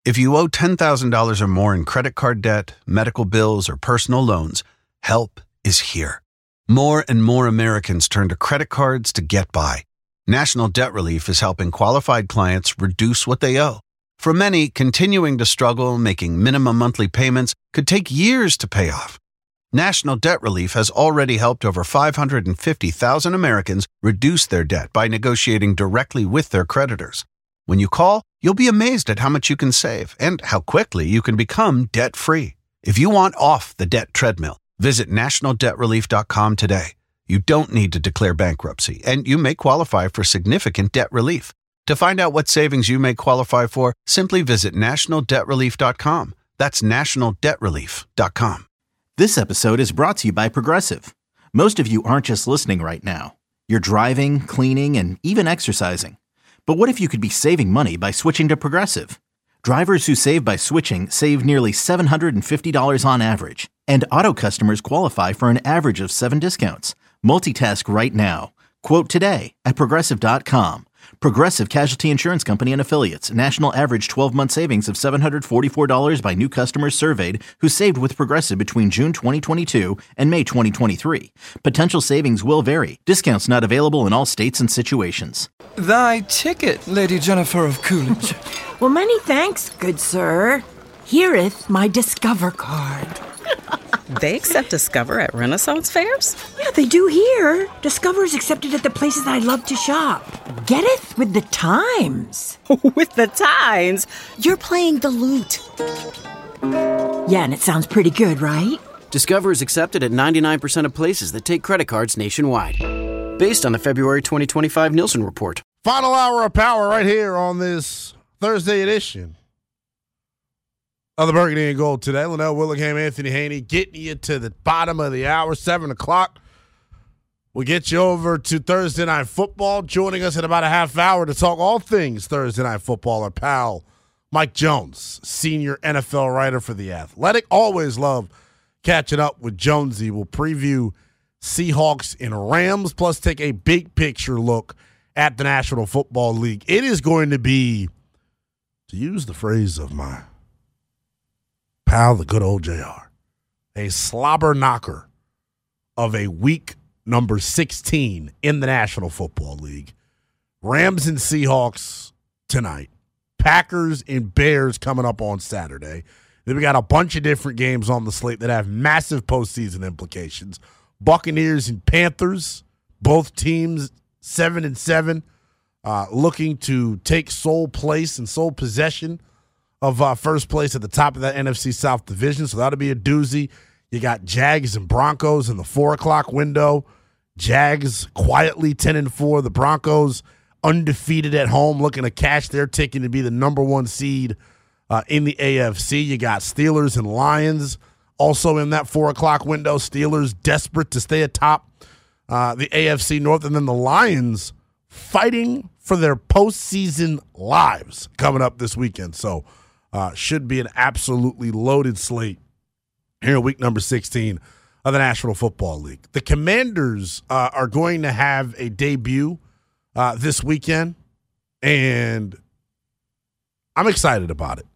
If you owe $10,000 or more in credit card debt, medical bills, or personal loans, help is here. More and more Americans turn to credit cards to get by. National Debt Relief is helping qualified clients reduce what they owe. For many, continuing to struggle making minimum monthly payments could take years to pay off. National Debt Relief has already helped over 550,000 Americans reduce their debt by negotiating directly with their creditors. When you call, you'll be amazed at how much you can save and how quickly you can become debt-free. If you want off the debt treadmill, visit nationaldebtrelief.com today. You don't need to declare bankruptcy, and you may qualify for significant debt relief. To find out what savings you may qualify for, simply visit nationaldebtrelief.com. That's nationaldebtrelief.com. This episode is brought to you by Progressive. Most of you aren't just listening right now. You're driving, cleaning, and even exercising. But what if you could be saving money by switching to Progressive? Drivers who save by switching save nearly $750 on average, and auto customers qualify for an average of 7 discounts. Multitask right now. Quote today at Progressive.com. Progressive Casualty Insurance Company and Affiliates. National average 12-month savings of $744 by new customers surveyed who saved with Progressive between June 2022 and May 2023. Potential savings will vary. Discounts not available in all states and situations. Thy ticket, Lady Jennifer of Coolidge. Well, many thanks, good sir. Here'th my Discover card. They accept Discover at Renaissance fairs? Yeah, they do here. Discover's accepted at the places I love to shop. Getteth with the times. With the times? You're playing the lute. Yeah, and it sounds pretty good, right? Discover is accepted at 99% of places that take credit cards nationwide. Based on the February 2025 Nielsen report. Final hour of power right here on this Thursday edition of the Burgundy and Gold today. Linnell Willingham, Anthony Haney, getting you to the bottom of the hour, 7 o'clock. We'll get you over to Thursday Night Football. Joining us in about a half hour to talk all things Thursday Night Football, our pal Mike Jones, senior NFL writer for The Athletic. Always love catching up with Jonesy. We'll preview Seahawks and Rams, plus take a big picture look at the National Football League. It is going to be, to use the phrase of my pal, the good old JR, a slobber knocker of a week number 16 in the National Football League. Rams and Seahawks tonight. Packers and Bears coming up on Saturday. Then we got a bunch of different games on the slate that have massive postseason implications. Buccaneers and Panthers, both teams 7-7, looking to take sole place and sole possession of first place at the top of that NFC South division. So that'll be a doozy. You got Jags and Broncos in the 4 o'clock window. Jags quietly 10-4. The Broncos undefeated at home, looking to cash their ticket to be the number 1 seed in the AFC. You got Steelers and Lions also in that 4 o'clock window. Steelers desperate to stay atop the AFC North. And then the Lions fighting for their postseason lives coming up this weekend. So should be an absolutely loaded slate here in week number 16 of the National Football League. The Commanders are going to have a debut this weekend, and I'm excited about it.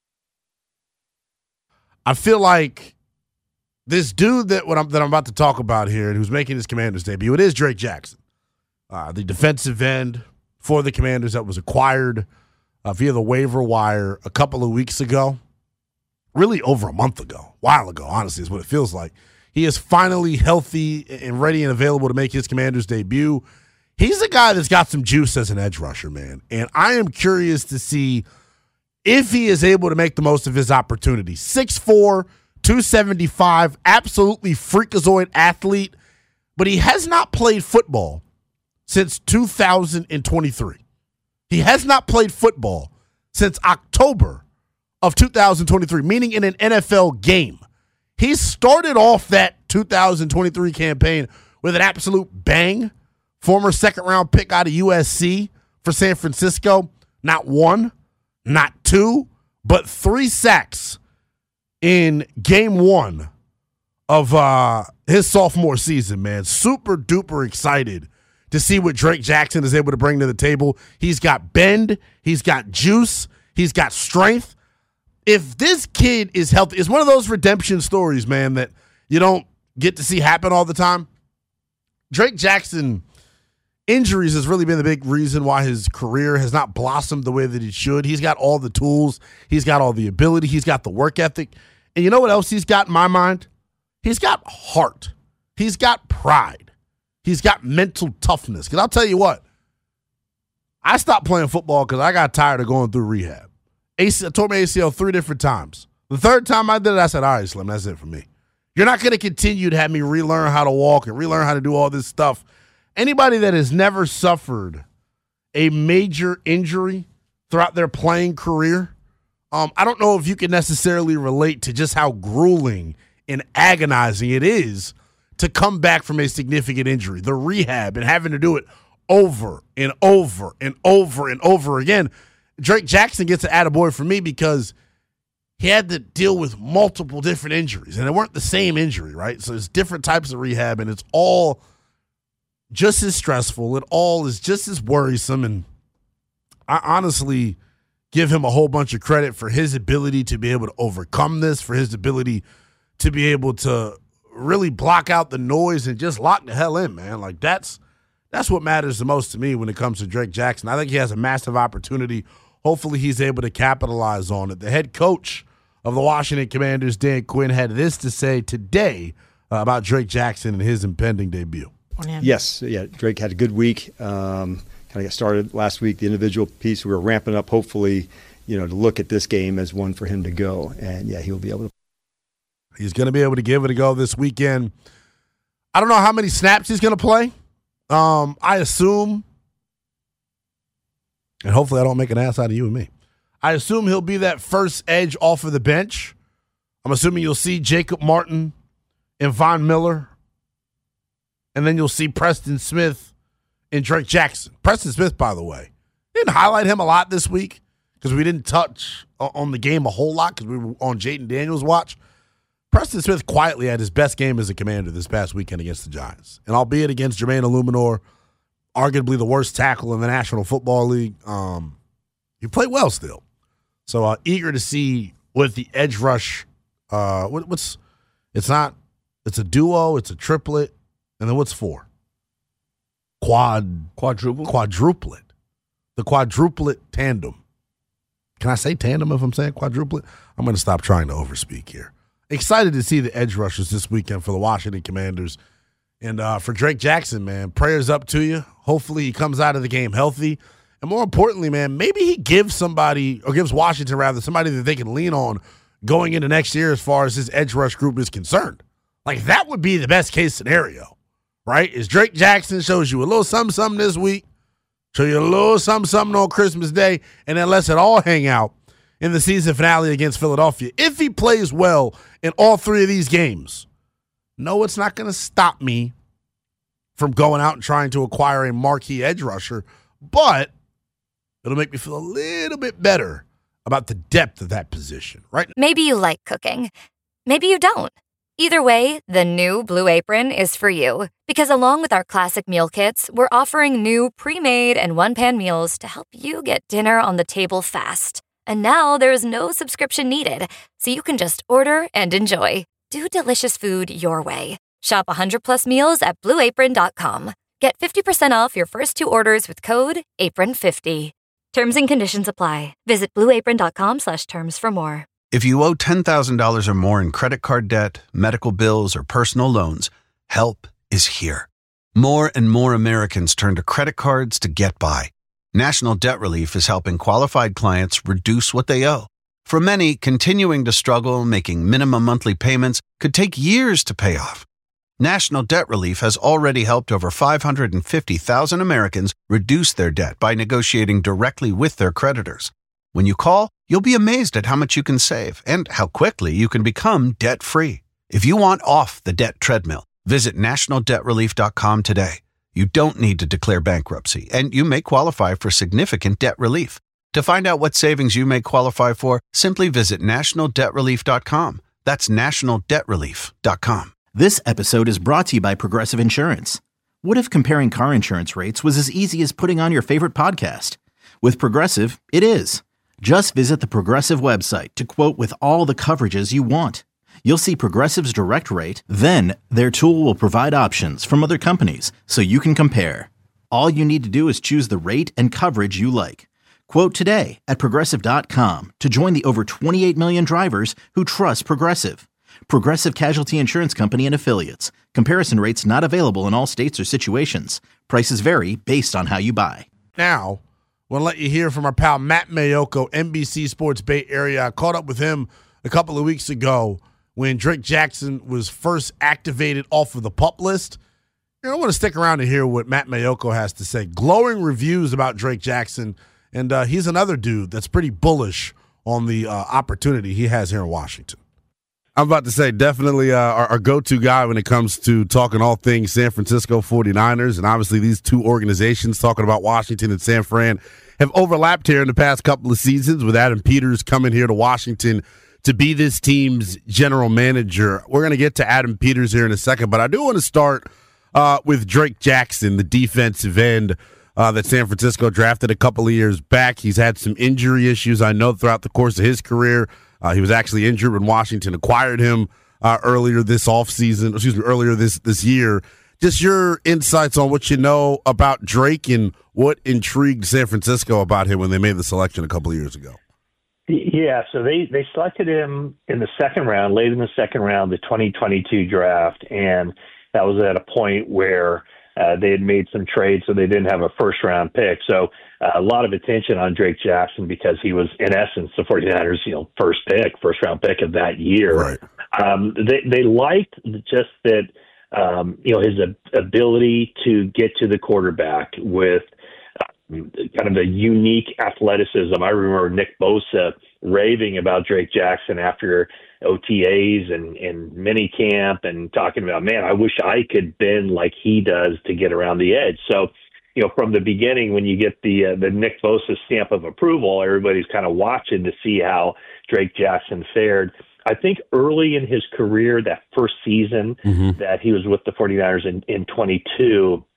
I feel like this dude that I'm about to talk about here and who's making his Commanders debut, it is Drake Jackson, the defensive end for the Commanders that was acquired via the waiver wire a couple of weeks ago, really over a month ago, a while ago, honestly, is what it feels like. He is finally healthy and ready and available to make his Commanders debut. He's a guy that's got some juice as an edge rusher, man, and I am curious to see if he is able to make the most of his opportunity. 6'4", 275, absolutely freakazoid athlete, but he has not played football since 2023. He has not played football since October of 2023, meaning in an NFL game. He started off that 2023 campaign with an absolute bang. Former second-round pick out of USC for San Francisco. Not 1, not 2, but 3 sacks in game 1 of his sophomore season, man. Super duper excited to see what Drake Jackson is able to bring to the table. He's got bend. He's got juice. He's got strength. if this kid is healthy, it's one of those redemption stories, man, that you don't get to see happen all the time. Drake Jackson, injuries has really been the big reason why his career has not blossomed the way that it should. He's got all the tools. He's got all the ability. He's got the work ethic. And you know what else he's got in my mind? He's got heart. He's got pride. He's got mental toughness. Because I'll tell you what, I stopped playing football because I got tired of going through rehab. I tore my ACL 3 different times. The third time I did it, I said, all right, Slim, that's it for me. You're not going to continue to have me relearn how to walk and relearn how to do all this stuff. Anybody that has never suffered a major injury throughout their playing career, I don't know if you can necessarily relate to just how grueling and agonizing it is to come back from a significant injury, the rehab, and having to do it over and over and over and over again. Drake Jackson gets an attaboy for me because he had to deal with multiple different injuries, and they weren't the same injury, right? So there's different types of rehab, and it's all just as stressful. It all is just as worrisome, and I honestly give him a whole bunch of credit for his ability to be able to overcome this, for his ability to be able to really block out the noise and just lock the hell in, man. Like, that's what matters the most to me when it comes to Drake Jackson. I think he has a massive opportunity. Hopefully he's able to capitalize on it. The head coach of the Washington Commanders, Dan Quinn, had this to say today about Drake Jackson and his impending debut. Yes, Drake had a good week. Kind of got started last week. The individual piece, we were ramping up, hopefully, to look at this game as one for him to go. And, he'll be able to. He's going to be able to give it a go this weekend. I don't know how many snaps he's going to play. I assume, and hopefully I don't make an ass out of you and me, I assume he'll be that first edge off of the bench. I'm assuming you'll see Jacob Martin and Von Miller, and then you'll see Preston Smith and Drake Jackson. Preston Smith, by the way, didn't highlight him a lot this week because we didn't touch on the game a whole lot because we were on Jaden Daniels' watch. Preston Smith quietly had his best game as a Commander this past weekend against the Giants. And albeit against Jermaine Illuminor, arguably the worst tackle in the National Football League, he played well still. So eager to see what the edge rush, it's a duo, it's a triplet, and then what's 4? Quadruplet. The quadruplet tandem. Can I say tandem if I'm saying quadruplet? I'm going to stop trying to overspeak here. Excited to see the edge rushers this weekend for the Washington Commanders. And for Drake Jackson, man, prayers up to you. Hopefully he comes out of the game healthy. And more importantly, man, maybe he gives Washington rather, somebody that they can lean on going into next year as far as his edge rush group is concerned. Like, that would be the best case scenario, right? Is Drake Jackson shows you a little something this week, show you a little something on Christmas Day, and then lets it all hang out in the season finale against Philadelphia. If he plays well in all 3 of these games, no, it's not going to stop me from going out and trying to acquire a marquee edge rusher, but it'll make me feel a little bit better about the depth of that position, right? Maybe you like cooking. Maybe you don't. Either way, the new Blue Apron is for you. Because along with our classic meal kits, we're offering new pre-made and one-pan meals to help you get dinner on the table fast. And now there's no subscription needed, so you can just order and enjoy. Do delicious food your way. Shop 100+ meals at BlueApron.com. Get 50% off your first 2 orders with code APRON50. Terms and conditions apply. Visit BlueApron.com/terms for more. If you owe $10,000 or more in credit card debt, medical bills, or personal loans, help is here. More and more Americans turn to credit cards to get by. National Debt Relief is helping qualified clients reduce what they owe. For many, continuing to struggle making minimum monthly payments could take years to pay off. National Debt Relief has already helped over 550,000 Americans reduce their debt by negotiating directly with their creditors. When you call, you'll be amazed at how much you can save and how quickly you can become debt-free. If you want off the debt treadmill, visit nationaldebtrelief.com today. You don't need to declare bankruptcy, and you may qualify for significant debt relief. To find out what savings you may qualify for, simply visit nationaldebtrelief.com. That's nationaldebtrelief.com. This episode is brought to you by Progressive Insurance. What if comparing car insurance rates was as easy as putting on your favorite podcast? With Progressive, it is. Just visit the Progressive website to quote with all the coverages you want. You'll see Progressive's direct rate, then their tool will provide options from other companies so you can compare. All you need to do is choose the rate and coverage you like. Quote today at Progressive.com to join the over 28 million drivers who trust Progressive. Progressive Casualty Insurance Company and Affiliates. Comparison rates not available in all states or situations. Prices vary based on how you buy. Now, we'll let you hear from our pal Matt Maiocco, NBC Sports Bay Area. I caught up with him a couple of weeks ago when Drake Jackson was first activated off of the PUP list. I want to stick around to hear what Matt Maiocco has to say. Glowing reviews about Drake Jackson, and he's another dude that's pretty bullish on the opportunity he has here in Washington. I'm about to say, definitely our go-to guy when it comes to talking all things San Francisco 49ers, and obviously these two organizations talking about Washington and San Fran have overlapped here in the past couple of seasons with Adam Peters coming here to Washington to be this team's general manager. We're going to get to Adam Peters here in a second, but I do want to start with Drake Jackson, the defensive end that San Francisco drafted a couple of years back. He's had some injury issues, I know, throughout the course of his career. He was actually injured when Washington acquired him earlier this year. Just your insights on what you know about Drake and what intrigued San Francisco about him when they made the selection a couple of years ago. Yeah, so they selected him in the second round, late in the second round, the 2022 draft, and that was at a point where they had made some trades, so they didn't have a first-round pick. So a lot of attention on Drake Jackson because he was, in essence, the 49ers' first-round pick of that year. Right. They liked just that, his ability to get to the quarterback with kind of a unique athleticism. I remember Nick Bosa raving about Drake Jackson after OTAs and mini camp and talking about, man, I wish I could bend like he does to get around the edge. So, from the beginning, when you get the Nick Bosa stamp of approval, everybody's kind of watching to see how Drake Jackson fared. I think early in his career, that first season that he was with the 49ers in 22,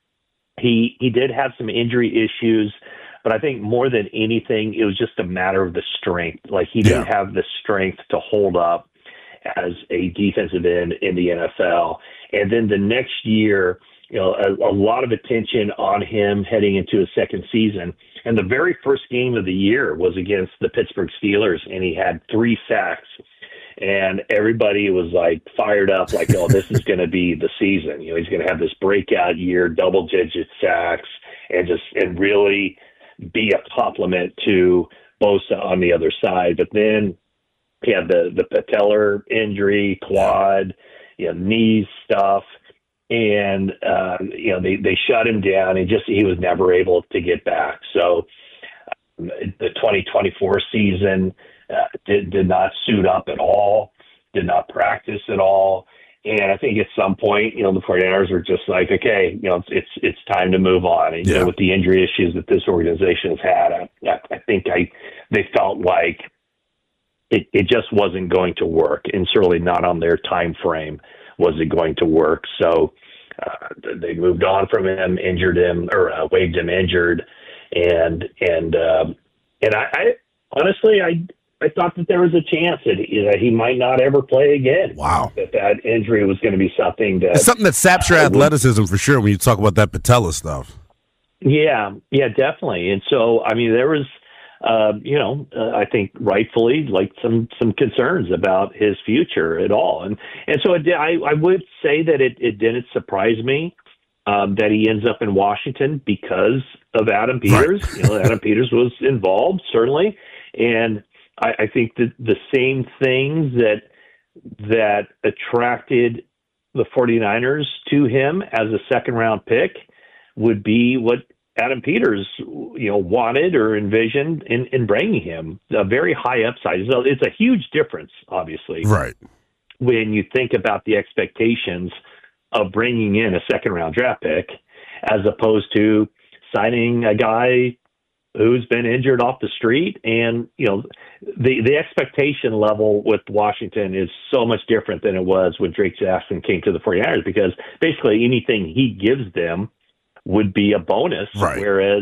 he did have some injury issues, but I think more than anything, it was just a matter of the strength. Like he didn't have the strength to hold up as a defensive end in the NFL. And then the next year, a lot of attention on him heading into his second season. And the very first game of the year was against the Pittsburgh Steelers, and he had 3 sacks. And everybody was like fired up, like, oh, this is going to be the season. He's going to have this breakout year, double-digit sacks, and really be a compliment to Bosa on the other side. But then he had the patellar injury, quad, knee stuff, and they shut him down. He was never able to get back. So the 2024 season did not suit up at all, did not practice at all. And I think at some point, the 49ers were just like, okay, it's time to move on. And, with the injury issues that this organization has had, I think they felt like it just wasn't going to work, and certainly not on their time frame was it going to work. So they moved on from him, injured him, or waived him injured. And I honestly, I thought that there was a chance that he might not ever play again. Wow. That injury was going to be something that... It's something that saps your athleticism for sure when you talk about that patella stuff. Yeah, definitely. And so, there was, I think rightfully, like some concerns about his future at all. And so I would say that it didn't surprise me that he ends up in Washington because of Adam Peters. Right. Adam Peters was involved, certainly. And I think that the same things that attracted the 49ers to him as a second-round pick would be what Adam Peters, wanted or envisioned in bringing him. A very high upside. So it's a huge difference, obviously. Right. When you think about the expectations of bringing in a second-round draft pick as opposed to signing a guy who's been injured off the street. And, the expectation level with Washington is so much different than it was when Drake Jackson came to the 49ers, because basically anything he gives them would be a bonus, right. Whereas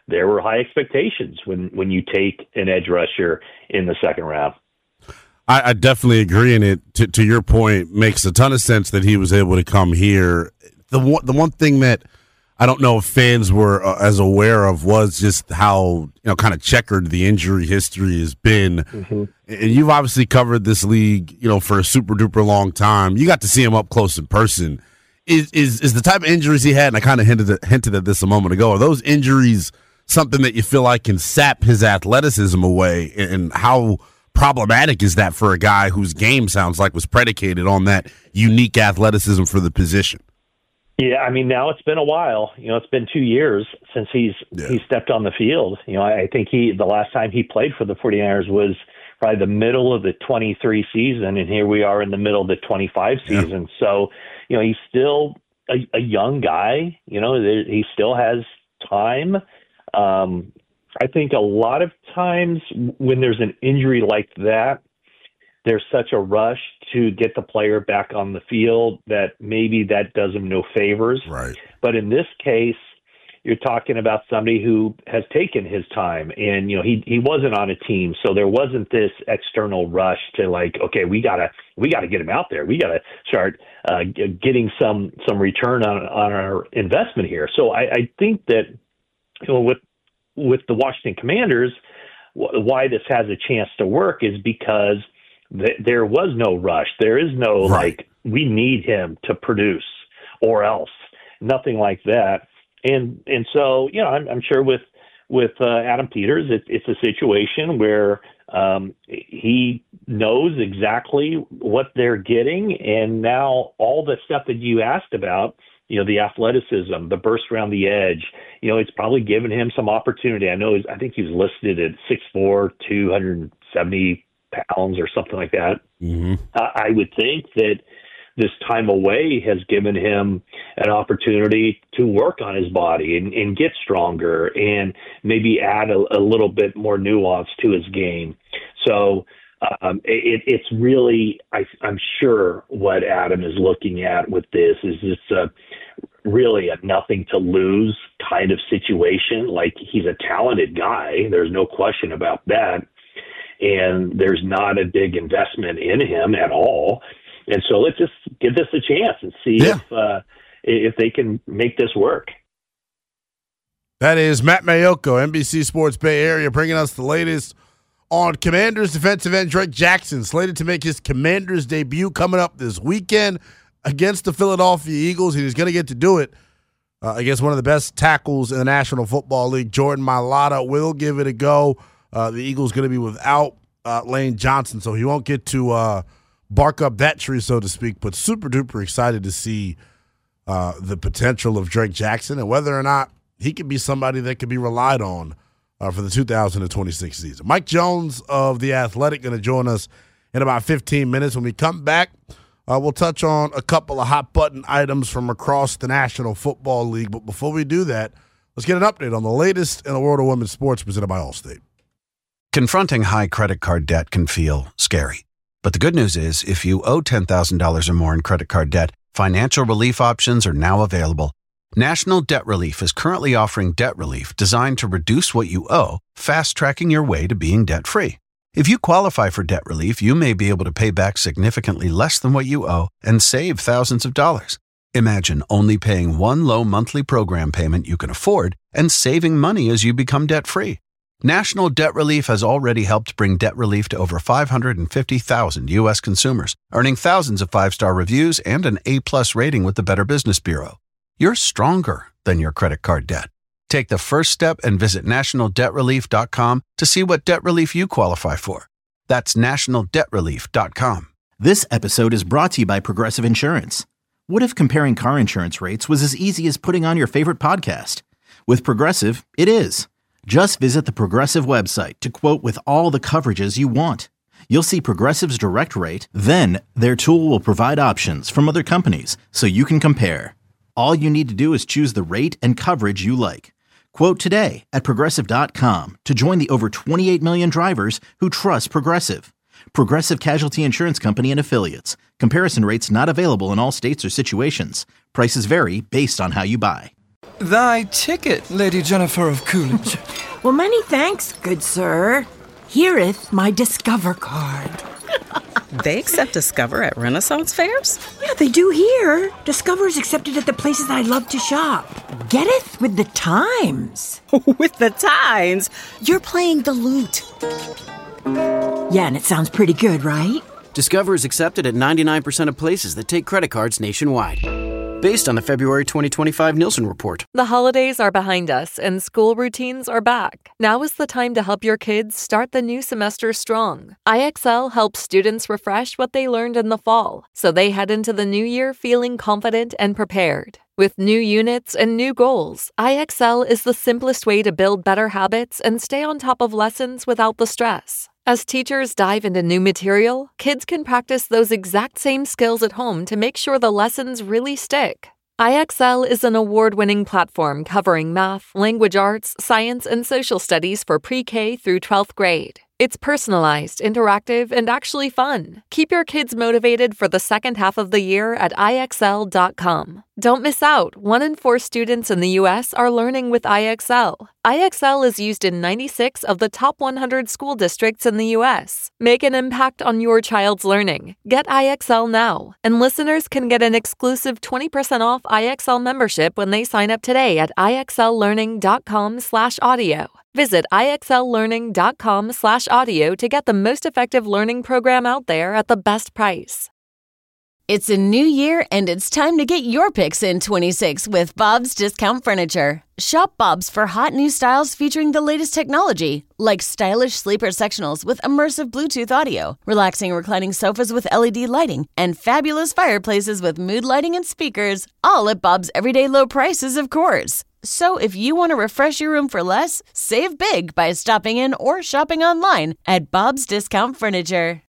there were high expectations when you take an edge rusher in the second round. I definitely agree, and it to your point makes a ton of sense that he was able to come here. The one thing that I don't know if fans were as aware of was just how kind of checkered the injury history has been. Mm-hmm. And you've obviously covered this league for a super duper long time. You got to see him up close in person. Is the type of injuries he had, and I kind of hinted at this a moment ago, are those injuries something that you feel like can sap his athleticism away, and how problematic is that for a guy whose game sounds like was predicated on that unique athleticism for the position? Yeah, I mean, now it's been a while. It's been 2 years since he stepped on the field. I think the last time he played for the 49ers was probably the middle of the 23 season, and here we are in the middle of the 25 season. Yeah. So, he's still a young guy. He still has time. I think a lot of times when there's an injury like that, there's such a rush to get the player back on the field that maybe that does him no favors. Right. But in this case, you're talking about somebody who has taken his time, and he wasn't on a team, so there wasn't this external rush to okay, we gotta get him out there. We gotta start getting some return on our investment here. So I think that with the Washington Commanders, why this has a chance to work is because there was no rush. There is no we need him to produce or else, nothing like that. And so I'm sure with Adam Peters, it's a situation where he knows exactly what they're getting, and now all the stuff that you asked about, the athleticism, the burst around the edge, it's probably given him some opportunity. I think he's listed at 6'4", 270 pounds or something like that. Mm-hmm. I would think that this time away has given him an opportunity to work on his body and get stronger and maybe add a little bit more nuance to his game. So it's really, I'm sure what Adam is looking at with this is just really a nothing to lose kind of situation. Like, he's a talented guy. There's no question about that. And there's not a big investment in him at all. And so let's just give this a chance and see if they can make this work. That is Matt Maiocco, NBC Sports Bay Area, bringing us the latest on Commanders defensive end Drake Jackson, slated to make his Commanders debut coming up this weekend against the Philadelphia Eagles. He's going to get to do it against one of the best tackles in the National Football League. Jordan Mailata will give it a go. The Eagles going to be without Lane Johnson, so he won't get to bark up that tree, so to speak, but super duper excited to see the potential of Drake Jackson and whether or not he could be somebody that could be relied on for the 2026 season. Mike Jones of The Athletic going to join us in about 15 minutes. When we come back, we'll touch on a couple of hot button items from across the National Football League. But before we do that, let's get an update on the latest in the world of women's sports presented by Allstate. Confronting high credit card debt can feel scary. But the good news is, if you owe $10,000 or more in credit card debt, financial relief options are now available. National Debt Relief is currently offering debt relief designed to reduce what you owe, fast-tracking your way to being debt-free. If you qualify for debt relief, you may be able to pay back significantly less than what you owe and save thousands of dollars. Imagine only paying one low monthly program payment you can afford and saving money as you become debt-free. National Debt Relief has already helped bring debt relief to over 550,000 U.S. consumers, earning thousands of five-star reviews and an A+ rating with the Better Business Bureau. You're stronger than your credit card debt. Take the first step and visit nationaldebtrelief.com to see what debt relief you qualify for. That's nationaldebtrelief.com. This episode is brought to you by Progressive Insurance. What if comparing car insurance rates was as easy as putting on your favorite podcast? With Progressive, it is. Just visit the Progressive website to quote with all the coverages you want. You'll see Progressive's direct rate, then their tool will provide options from other companies so you can compare. All you need to do is choose the rate and coverage you like. Quote today at Progressive.com to join the over 28 million drivers who trust Progressive. Progressive Casualty Insurance Company and Affiliates. Comparison rates not available in all states or situations. Prices vary based on how you buy. Thy ticket, Lady Jennifer of Coolidge. Well, many thanks, good sir. Here'th my Discover card. They accept Discover at Renaissance fairs? Yeah, they do here. Discover is accepted at the places I love to shop. Getteth with the times. With the times? You're playing the lute. Yeah, and it sounds pretty good, right? Discover is accepted at 99% of places that take credit cards nationwide. Based on the February 2025 Nielsen report. The holidays are behind us and school routines are back. Now is the time to help your kids start the new semester strong. IXL helps students refresh what they learned in the fall, so they head into the new year feeling confident and prepared. With new units and new goals, IXL is the simplest way to build better habits and stay on top of lessons without the stress. As teachers dive into new material, kids can practice those exact same skills at home to make sure the lessons really stick. IXL is an award-winning platform covering math, language arts, science, and social studies for pre-K through 12th grade. It's personalized, interactive, and actually fun. Keep your kids motivated for the second half of the year at IXL.com. Don't miss out. 1 in 4 students in the U.S. are learning with IXL. IXL is used in 96 of the top 100 school districts in the U.S. Make an impact on your child's learning. Get IXL now. And listeners can get an exclusive 20% off IXL membership when they sign up today at IXLlearning.com/audio. Visit IXLlearning.com/audio to get the most effective learning program out there at the best price. It's a new year, and it's time to get your picks in 26 with Bob's Discount Furniture. Shop Bob's for hot new styles featuring the latest technology, like stylish sleeper sectionals with immersive Bluetooth audio, relaxing reclining sofas with LED lighting, and fabulous fireplaces with mood lighting and speakers, all at Bob's everyday low prices, of course. So if you want to refresh your room for less, save big by stopping in or shopping online at Bob's Discount Furniture.